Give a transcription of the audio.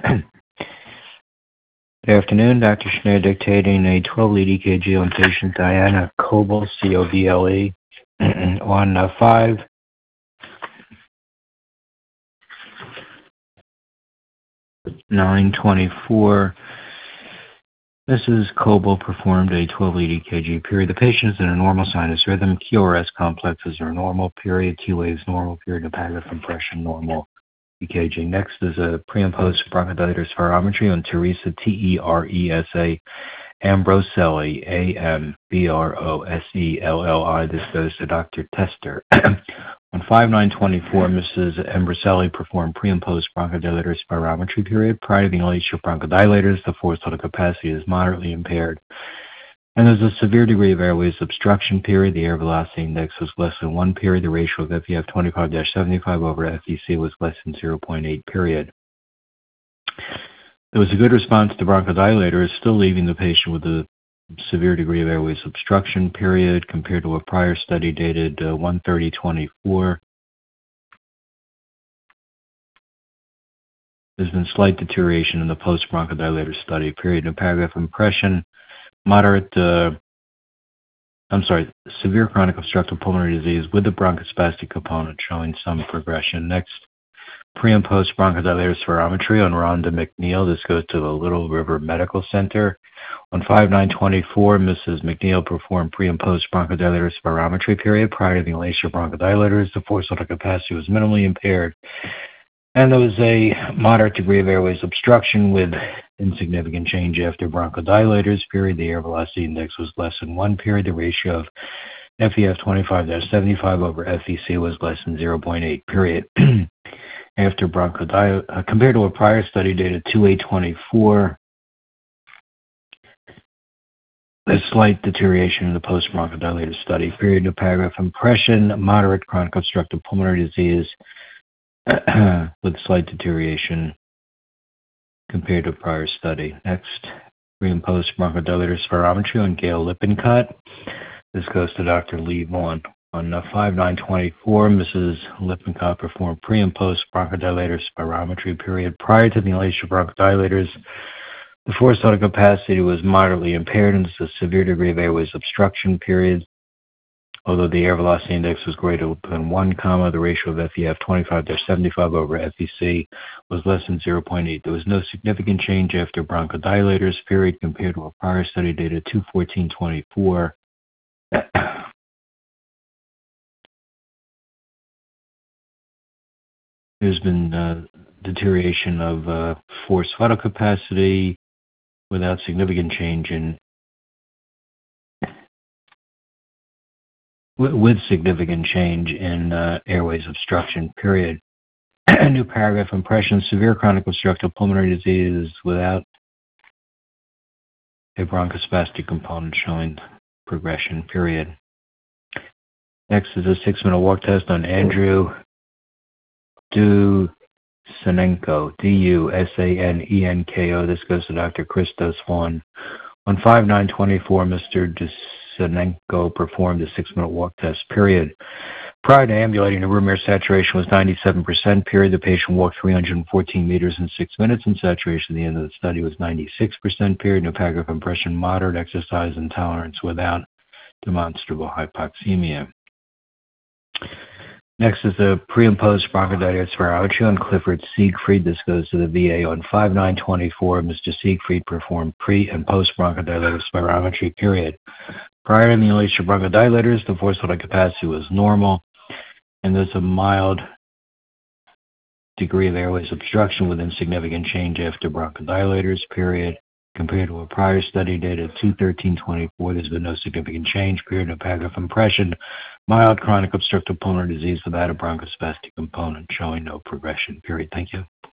Good afternoon, Dr. Schneider dictating a 12-lead EKG on patient Diana Coble, C-O-B-L-E, on 5/9/24. Mrs. Coble performed a 12-lead EKG period. The patient is in a normal sinus rhythm. QRS complexes are normal period. T waves normal period. Epigraph impression normal. EKG. Next is a pre and post bronchodilator spirometry on Teresa, Teresa Ambroselli, Ambroselli. This goes to Dr. Tester. On 5/9/24, Mrs. Ambroselli performed pre and post bronchodilator spirometry period. Prior to the inhalation of bronchodilators, the forced total capacity is moderately impaired. And there's a severe degree of airways obstruction period. The air velocity index was less than 1 period. The ratio of FEF 25-75 over FVC was less than 0.8 period. There was a good response to bronchodilators, still leaving the patient with a severe degree of airways obstruction period compared to a prior study dated 1/30/24. There's been slight deterioration in the post-bronchodilator study period. In paragraph impression, severe chronic obstructive pulmonary disease with the bronchospastic component showing some progression. Next, pre and post bronchodilator spirometry on Rhonda McNeil. This goes to the Little River Medical Center. On 5/9/24, Mrs. McNeil performed pre and post bronchodilator spirometry period. Prior to the inhalation of bronchodilators, the forced total capacity was minimally impaired. And there was a moderate degree of airways obstruction with insignificant change after bronchodilators period. The air velocity index was less than 1 period. The ratio of FEF 25-75 over FVC was less than 0.8 period. After bronchodilators, compared to a prior study dated 2/8/24, there's slight deterioration in the post-bronchodilator study period. In paragraph impression, moderate chronic obstructive pulmonary disease with slight deterioration compared to a prior study. Next, pre and post bronchodilator spirometry on Gail Lippincott. This goes to Dr. Lee Vaughn. On 5/9/24, Mrs. Lippincott performed pre and post bronchodilator spirometry period. Prior to the inhalation of bronchodilators, the forced total capacity was moderately impaired and there's a severe degree of airways obstruction period. Although the air velocity index was greater than 1, the ratio of FEF 25-75 over FVC was less than 0.8. There was no significant change after bronchodilators period compared to a prior study dated 2/14/24. There's been deterioration of forced vital capacity without significant change in with significant change in airways obstruction period. New paragraph impression, severe chronic obstructive pulmonary disease without a bronchospastic component showing progression period. Next is a 6-minute walk test on Andrew Dusanenko, Dusanenko. This goes to Dr. Christos Vaughn. On 5/9/24, Mr. Dusanenko performed a 6-minute walk test period. Prior to ambulating, the room air saturation was 97% period. The patient walked 314 meters in 6 minutes, and saturation at the end of the study was 96% period. No paragraph impression, moderate exercise intolerance without demonstrable hypoxemia. Next is the pre and post bronchodilator spirometry on Clifford Siegfried. This goes to the VA. On 5/9/24, Mr. Siegfried performed pre and post bronchodilator spirometry period. Prior to the inhalation of bronchodilators, the forced total capacity was normal, and there's a mild degree of airways obstruction with insignificant change after bronchodilators period. Compared to a prior study dated 2/13/24, there's been no significant change period. No paragraph impression, mild chronic obstructive pulmonary disease without a bronchospastic component showing no progression period. Thank you.